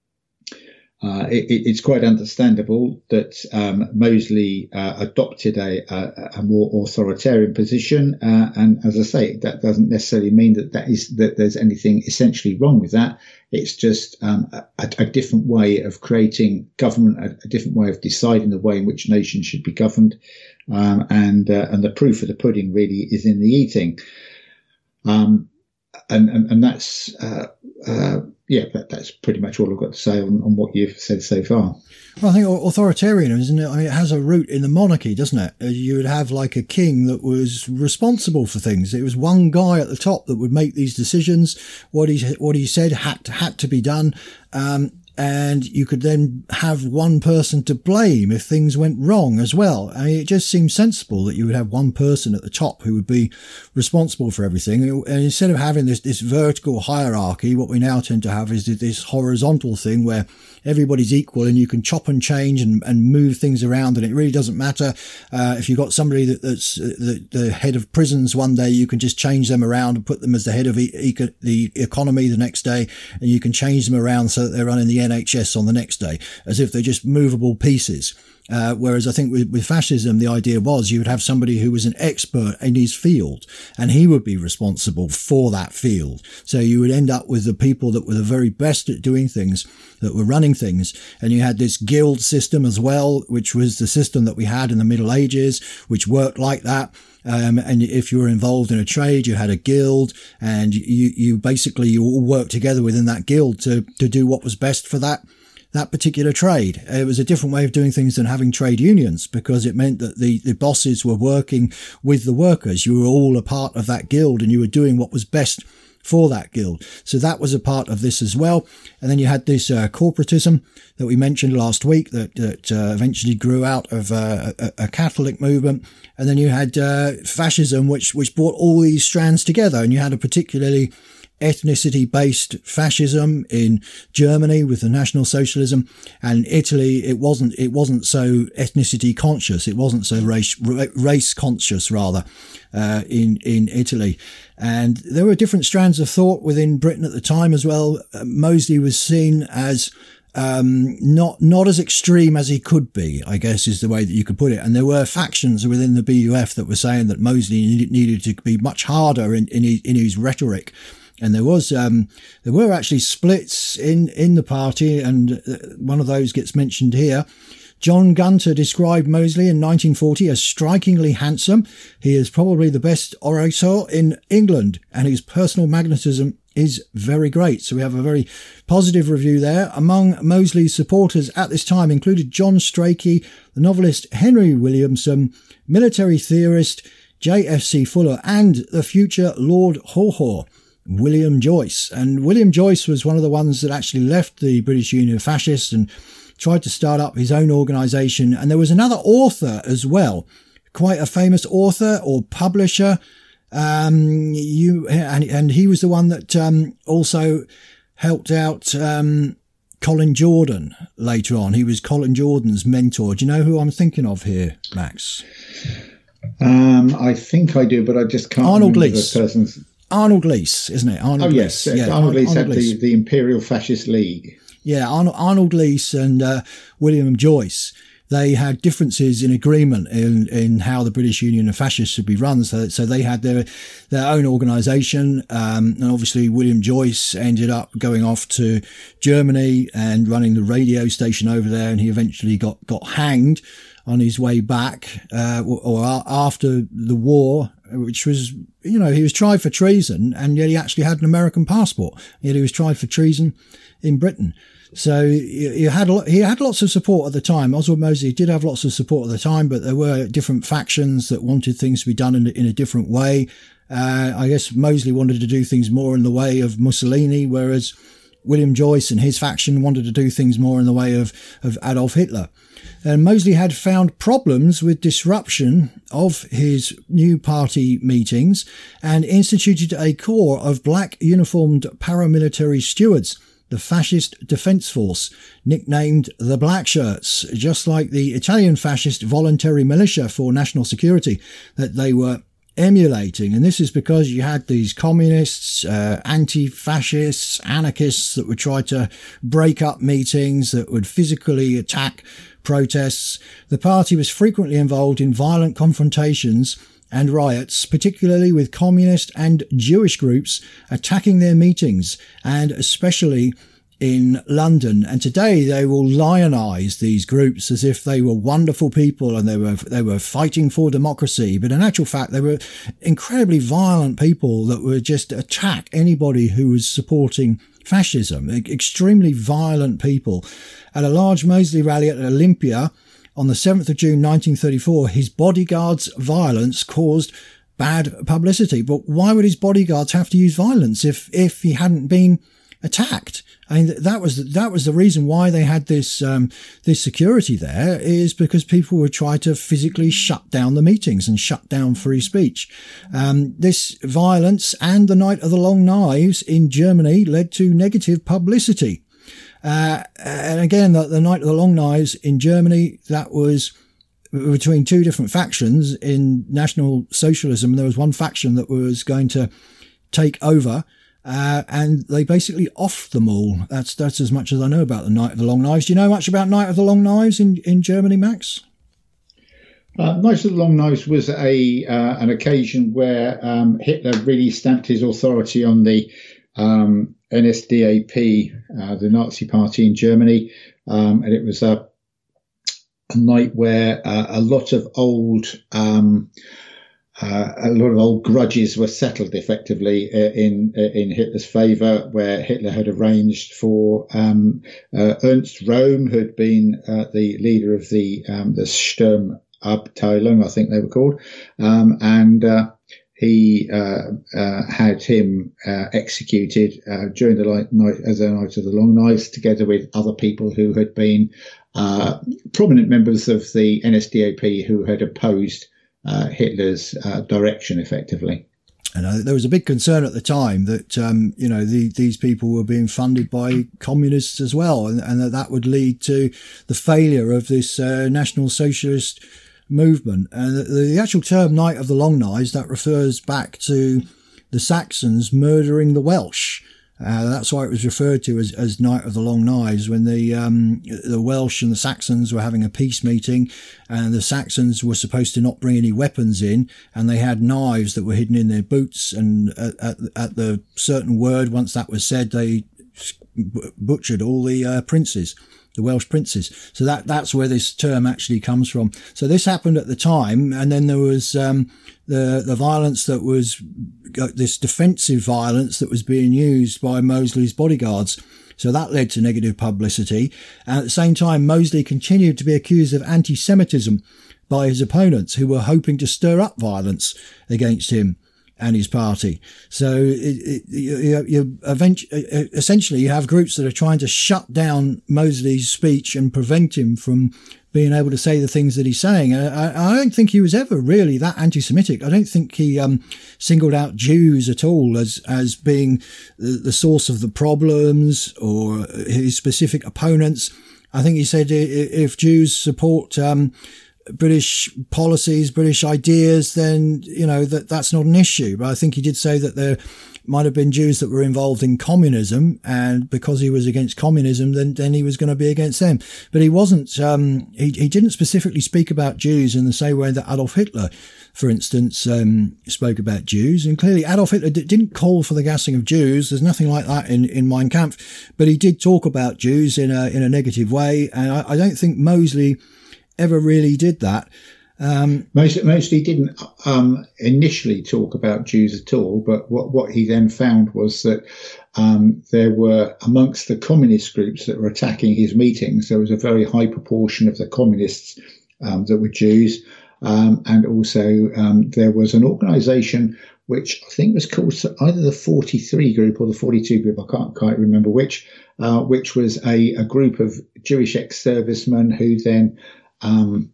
Uh, it, it's quite understandable that um, Mosley uh, adopted a, a, a more authoritarian position, uh, and as I say, that doesn't necessarily mean that that is that there's anything essentially wrong with that. It's just um, a, a different way of creating government, a, a different way of deciding the way in which nations should be governed, um, and uh, and the proof of the pudding really is in the eating. Um, and, and and that's. Uh, uh, Yeah, that, that's pretty much all I've got to say on, on what you've said so far. Well, I think authoritarianism, isn't it? I mean, it has a root in the monarchy, doesn't it? You would have like a king that was responsible for things. It was one guy at the top that would make these decisions. What he what he said had to, had to be done. Um, And you could then have one person to blame if things went wrong as well. I mean, it just seems sensible that you would have one person at the top who would be responsible for everything. And instead of having this, this vertical hierarchy, what we now tend to have is this horizontal thing where everybody's equal and you can chop and change and, and move things around. And it really doesn't matter. Uh, if you've got somebody that, that's the, the head of prisons one day, you can just change them around and put them as the head of e- eco- the economy the next day. And you can change them around so that they're running the N H S on the next day, as if they're just movable pieces. Uh, whereas I think with, with fascism, the idea was you would have somebody who was an expert in his field and he would be responsible for that field. So you would end up with the people that were the very best at doing things, that were running things. And you had this guild system as well, which was the system that we had in the Middle Ages, which worked like that. Um, and if you were involved in a trade, you had a guild, and you, you basically, you all worked together within that guild to, to do what was best for that, that particular trade. It was a different way of doing things than having trade unions, because it meant that the, the bosses were working with the workers. You were all a part of that guild and you were doing what was best for that guild. So that was a part of this as well. And then you had this uh, corporatism that we mentioned last week that, that uh, eventually grew out of uh, a, a Catholic movement. And then you had uh, fascism, which which brought all these strands together. And you had a particularly ethnicity-based fascism in Germany with the National Socialism, and Italy. It wasn't. It wasn't so ethnicity conscious. It wasn't so race race conscious rather uh, in in Italy. And there were different strands of thought within Britain at the time as well. Uh, Mosley was seen as um not not as extreme as he could be, I guess is the way that you could put it. And there were factions within the B U F that were saying that Mosley needed, needed to be much harder in in his, in his rhetoric. And there was, um, there were actually splits in, in the party, and one of those gets mentioned here. John Gunter described Mosley in nineteen forty as strikingly handsome. He is probably the best orator in England, and his personal magnetism is very great. So we have a very positive review there. Among Mosley's supporters at this time included John Strachey, the novelist Henry Williamson, military theorist J F C Fuller, and the future Lord Haw Haw, William Joyce. And William Joyce was one of the ones that actually left the British Union of Fascists and tried to start up his own organisation. And there was another author as well, quite a famous author or publisher. Um, you and, and he was the one that um, also helped out um, Colin Jordan later on. He was Colin Jordan's mentor. Do you know who I'm thinking of here, Max? Um, I think I do, but I just can't Arnold remember Lees. the person's. Arnold Lees, isn't it? Arnold oh, yes. Lees. Yeah, Arnold Lees had the, the Imperial Fascist League. Yeah, Arnold, Arnold Lees and uh, William Joyce, they had differences in agreement in, in how the British Union of Fascists should be run. So, so they had their their own organisation. Um, and obviously William Joyce ended up going off to Germany and running the radio station over there. And he eventually got, got hanged on his way back, uh, or, or after the war, which was, you know, he was tried for treason, and yet he actually had an American passport. Yet he was tried for treason in Britain. So he had a lot, he had lots of support at the time. Oswald Mosley did have lots of support at the time, but there were different factions that wanted things to be done in, in a different way. Uh, I guess Mosley wanted to do things more in the way of Mussolini, whereas William Joyce and his faction wanted to do things more in the way of, of Adolf Hitler. And Mosley had found problems with disruption of his new party meetings and instituted a corps of black uniformed paramilitary stewards, the Fascist Defence Force, nicknamed the Black Shirts, just like the Italian fascist voluntary militia for national security that they were emulating. And this is because you had these communists, uh, anti-fascists, anarchists that would try to break up meetings, that would physically attack protests. The party was frequently involved in violent confrontations and riots, particularly with communist and Jewish groups attacking their meetings, and especially in London. And today they will lionize these groups as if they were wonderful people and they were they were fighting for democracy. But in actual fact, they were incredibly violent people that would just attack anybody who was supporting fascism. Extremely violent people. At a large Mosley rally at Olympia on the seventh of June nineteen thirty-four, his bodyguards' violence caused bad publicity. But why would his bodyguards have to use violence if if he hadn't been attacked? I mean, that was that was the reason why they had this um, this security there, is because people would try to physically shut down the meetings and shut down free speech. Um, this violence and the Night of the Long Knives in Germany led to negative publicity. Uh, and again, the, the Night of the Long Knives in Germany, that was between two different factions in National Socialism. There was one faction that was going to take over, uh, and they basically offed them all. That's that's as much as I know about the Night of the Long Knives. Do you know much about Night of the Long Knives in, in Germany, Max? Uh, Night of the Long Knives was a uh, an occasion where um, Hitler really stamped his authority on the um, N S D A P, uh, the Nazi party in Germany, um, and it was a, a night where uh, a lot of old um, uh, a lot of old grudges were settled effectively in in Hitler's favour, where Hitler had arranged for um, uh, Ernst Röhm, who had been uh, the leader of the um, the Sturmabteilung, I think they were called, um, and uh, he uh, uh, had him uh, executed uh, during the light, night as a night of the Long Knives, together with other people who had been uh, prominent members of the N S D A P who had opposed uh, Hitler's uh, direction, effectively. And uh, there was a big concern at the time that, um, you know, the, these people were being funded by communists as well, and, and that that would lead to the failure of this uh, National Socialist movement. And the, the actual term Night of the Long Knives, that refers back to the Saxons murdering the Welsh. Uh, that's why it was referred to as, as Night of the Long Knives, when the um, the Welsh and the Saxons were having a peace meeting, and the Saxons were supposed to not bring any weapons in, and they had knives that were hidden in their boots, and at, at, at the certain word, once that was said, they butchered all the uh, princes, the Welsh princes. So that that's where this term actually comes from. So this happened at the time, and then there was um, the the violence that was this defensive violence that was being used by Mosley's bodyguards. So that led to negative publicity. And at the same time, Mosley continued to be accused of anti-Semitism by his opponents, who were hoping to stir up violence against him and his party. So it, it, you, you eventually, essentially you have groups that are trying to shut down Mosley's speech and prevent him from being able to say the things that he's saying. I, I don't think he was ever really that anti-Semitic. I don't think he um, singled out Jews at all as as being the, the source of the problems or his specific opponents. I think he said if Jews support um, British policies, British ideas, then, you know, that that's not an issue. But I think he did say that there might have been Jews that were involved in communism, and because he was against communism, then, then he was going to be against them. But he wasn't, um, he, he didn't specifically speak about Jews in the same way that Adolf Hitler, for instance, um, spoke about Jews. And clearly Adolf Hitler d- didn't call for the gassing of Jews. There's nothing like that in, in Mein Kampf, but he did talk about Jews in a, in a negative way. And I, I don't think Mosley ever really did that. Um, Most, mostly didn't um, initially talk about Jews at all, but what, what he then found was that um, there were, amongst the communist groups that were attacking his meetings, there was a very high proportion of the communists um, that were Jews. Um, and also um, there was an organisation which I think was called either the forty-three group or the forty-two group, I can't quite remember which, uh, which was a, a group of Jewish ex-servicemen who then um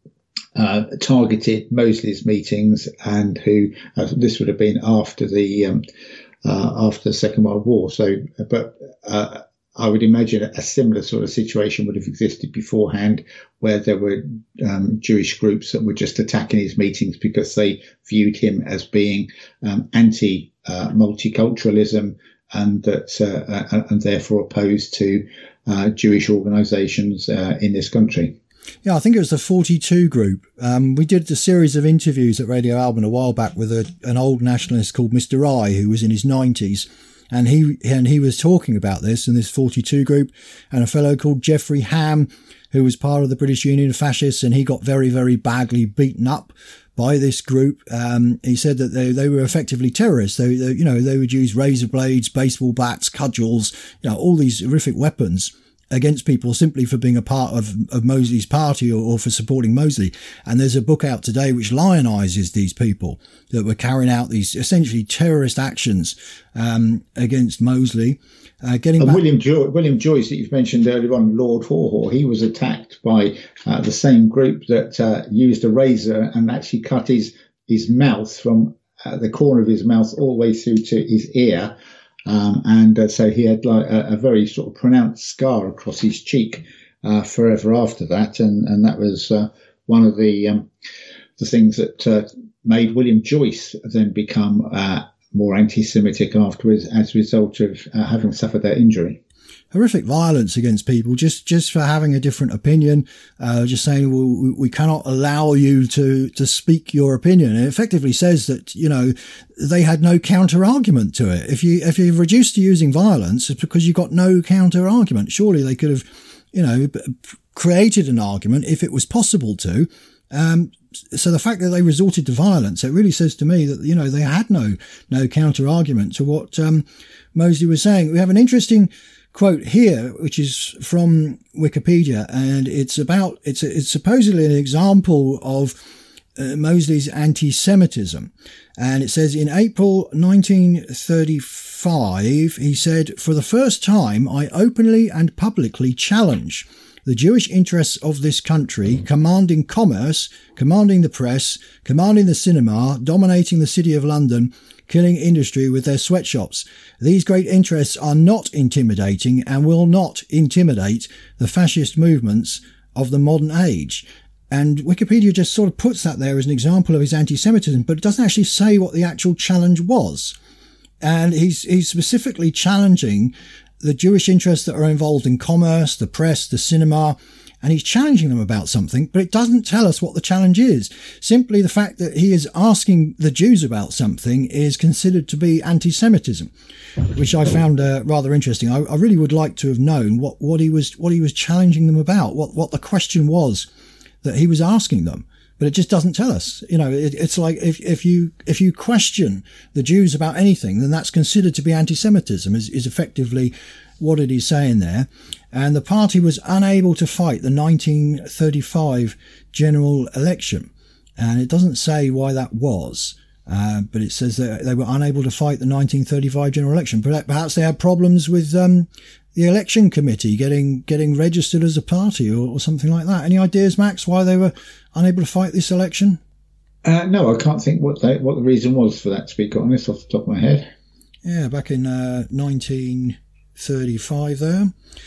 Uh, targeted Mosley's meetings, and who uh, this would have been after the um, uh, after the Second World War. So, but uh, I would imagine a similar sort of situation would have existed beforehand, where there were um, Jewish groups that were just attacking his meetings because they viewed him as being um, anti uh, multiculturalism, and that uh, uh, and therefore opposed to uh, Jewish organisations uh, in this country. Yeah, I think it was the forty-two group. Um, we did a series of interviews at Radio Alban a while back with a, an old nationalist called Mister I, who was in his nineties. And he and he was talking about this in this forty-two group, and a fellow called Jeffrey Ham, who was part of the British Union of Fascists, and he got very, very badly beaten up by this group. Um, he said that they, they were effectively terrorists. They, they, you know, they would use razor blades, baseball bats, cudgels, you know, all these horrific weapons against people simply for being a part of, of Mosley's party, or, or for supporting Mosley. And there's a book out today which lionizes these people that were carrying out these essentially terrorist actions um, against Mosley. Uh, getting and back- William, jo- William Joyce, that you've mentioned earlier on, Lord Haw-Haw, he was attacked by uh, the same group that uh, used a razor and actually cut his, his mouth from uh, the corner of his mouth all the way through to his ear. Um, and uh, so he had like a, a very sort of pronounced scar across his cheek uh, forever after that, and and that was uh, one of the um, the things that uh, made William Joyce then become uh, more anti-Semitic afterwards, as a result of uh, having suffered that injury. Horrific violence against people just, just for having a different opinion, uh, just saying, well, we, we cannot allow you to, to speak your opinion. And it effectively says that, you know, they had no counter argument to it. If you, if you're reduced to using violence, it's because you've got no counter argument. Surely they could have, you know, created an argument if it was possible to. Um, so the fact that they resorted to violence, it really says to me that, you know, they had no, no counter argument to what, um, Mosley was saying. We have an interesting quote here, which is from Wikipedia, and it's about, it's, it's supposedly an example of uh, Mosley's anti-Semitism. And it says in April nineteen thirty-five, he said, "For the first time, I openly and publicly challenge the Jewish interests of this country, commanding commerce, commanding the press, commanding the cinema, dominating the city of London, killing industry with their sweatshops. These great interests are not intimidating and will not intimidate the fascist movements of the modern age." And Wikipedia just sort of puts that there as an example of his anti-Semitism, but it doesn't actually say what the actual challenge was. And he's, he's specifically challenging the Jewish interests that are involved in commerce, the press, the cinema, and he's challenging them about something, but it doesn't tell us what the challenge is. Simply the fact that he is asking the Jews about something is considered to be anti-Semitism, which I found uh, rather interesting. I, I really would like to have known what, what he was what he was challenging them about, what, what the question was that he was asking them. But it just doesn't tell us. You know, it, it's like if, if you if you question the Jews about anything, then that's considered to be anti-Semitism, is, is effectively what it is saying there. And the party was unable to fight the nineteen thirty-five general election. And it doesn't say why that was, uh, but it says that they were unable to fight the nineteen thirty-five general election. Perhaps they had problems with um, the election committee getting getting registered as a party or, or something like that. Any ideas, Max, why they were unable to fight this election? Uh, no, I can't think what they, what the reason was for that, to be quite honest, off the top of my head. Yeah, back in uh, nineteen thirty-five there.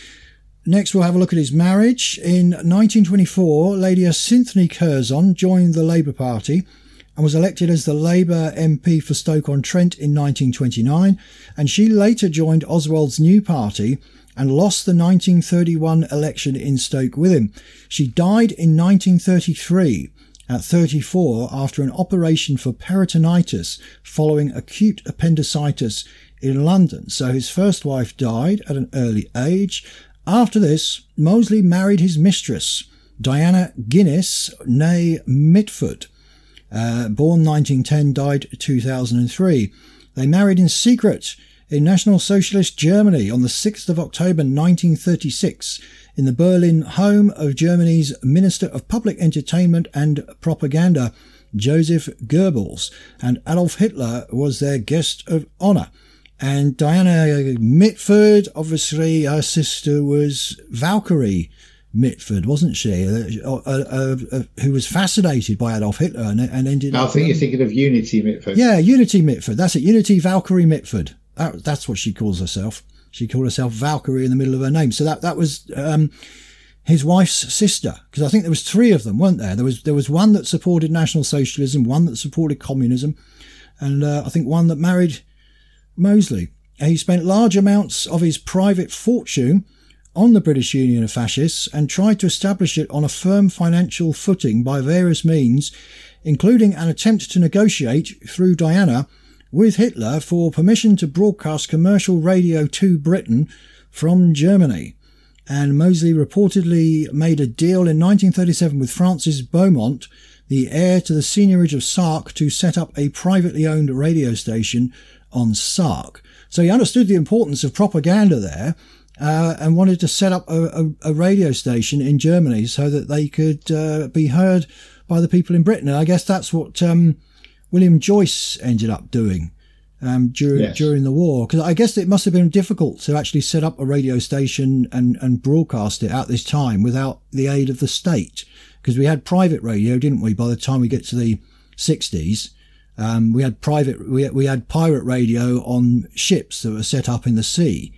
Next, we'll have a look at his marriage. In nineteen twenty-four, Lady Cynthia Curzon joined the Labour Party and was elected as the Labour M P for Stoke-on-Trent in nineteen twenty-nine, and she later joined Oswald's new party and lost the nineteen thirty-one election in Stoke with him. She died in nineteen thirty-three at thirty-four after an operation for peritonitis following acute appendicitis in London. So his first wife died at an early age. After this, Mosley married his mistress, Diana Guinness, née Mitford. Uh, born nineteen ten, died two thousand three. They married in secret in National Socialist Germany on the sixth of October nineteen thirty-six in the Berlin home of Germany's Minister of Public Entertainment and Propaganda, Joseph Goebbels, and Adolf Hitler was their guest of honour. And Diana Mitford, obviously her sister was Valkyrie Mitford, wasn't she? Uh, uh, uh, uh, who was fascinated by Adolf Hitler and, and ended I up... I think um, you're thinking of Unity Mitford. Yeah, Unity Mitford. That's it. Unity Valkyrie Mitford. That, that's what she calls herself. She called herself Valkyrie in the middle of her name. So that, that was um, his wife's sister. Because I think there was three of them, weren't there? There was there was one that supported National Socialism, one that supported communism, and uh, I think one that married Mosley. He spent large amounts of his private fortune on the British Union of Fascists and tried to establish it on a firm financial footing by various means, including an attempt to negotiate through Diana with Hitler for permission to broadcast commercial radio to Britain from Germany. And Mosley reportedly made a deal in nineteen thirty-seven with Francis Beaumont, the heir to the seigneurage of Sark, to set up a privately owned radio station on Sark. So he understood the importance of propaganda there, uh, and wanted to set up a, a, a radio station in Germany so that they could uh, be heard by the people in Britain. And I guess that's what um, William Joyce ended up doing um, during yes. during the war. Because I guess it must have been difficult to actually set up a radio station and, and broadcast it at this time without the aid of the state. Because we had private radio, didn't we, by the time we get to the sixties. Um, we had private, we, we had pirate radio on ships that were set up in the sea.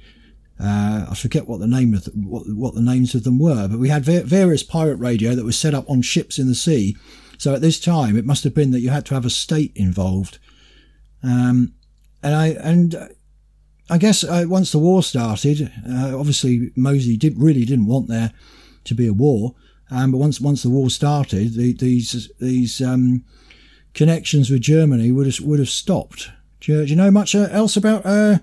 Uh, I forget what the name of the, what, what the names of them were, but we had ver- various pirate radio that was set up on ships in the sea. So at this time, it must have been that you had to have a state involved. Um, and I, and I guess uh, once the war started, uh, obviously Mosley did really didn't want there to be a war. Um, but once, once the war started, the, these, these, um, connections with Germany would have, would have stopped. Do you, do you know much uh, else about uh,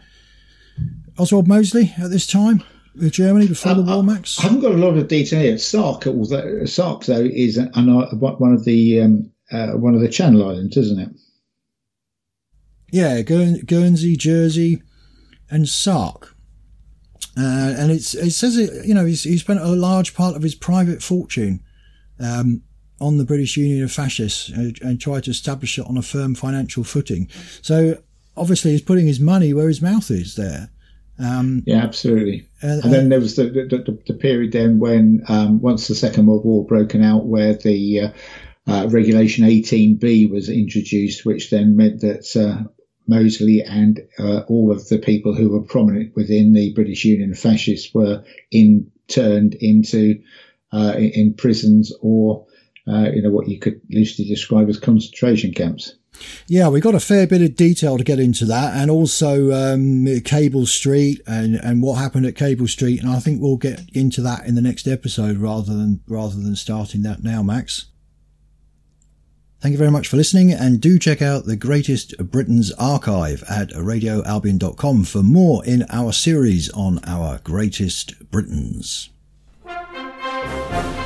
Oswald Mosley at this time with Germany before uh, the war, Max? I haven't got a lot of detail here. Sark, although, Sark though, is an, an, one of the um, uh, one of the Channel Islands, isn't it? Yeah, Guern- Guernsey, Jersey, and Sark. Uh, and it's, it says it, you know, he's, he spent a large part of his private fortune um, on the British Union of Fascists and, and tried to establish it on a firm financial footing. So obviously he's putting his money where his mouth is there. Um, yeah, absolutely. Uh, and then there was the, the, the, the period then when, um, once the Second World War broken out, where the uh, uh, Regulation eighteen B was introduced, which then meant that uh, Mosley and uh, all of the people who were prominent within the British Union of Fascists were in turned into uh, in, in prisons or uh, you know what you could loosely describe as concentration camps. Yeah, we got a fair bit of detail to get into that, and also um, Cable Street and, and what happened at Cable Street, and I think we'll get into that in the next episode rather than rather than starting that now, Max. Thank you very much for listening, and do check out the Greatest Britain's archive at radio albion dot com for more in our series on our Greatest Britons.